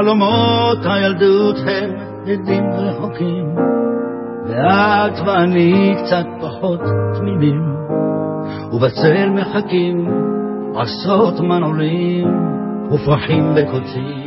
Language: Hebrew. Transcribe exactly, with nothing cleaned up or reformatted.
חלומות הילדות הם עדים רחוקים, ואת ואני קצת פחות תמימים, ובצל מחכים עשרות מנעולים ופרחים בקוצים.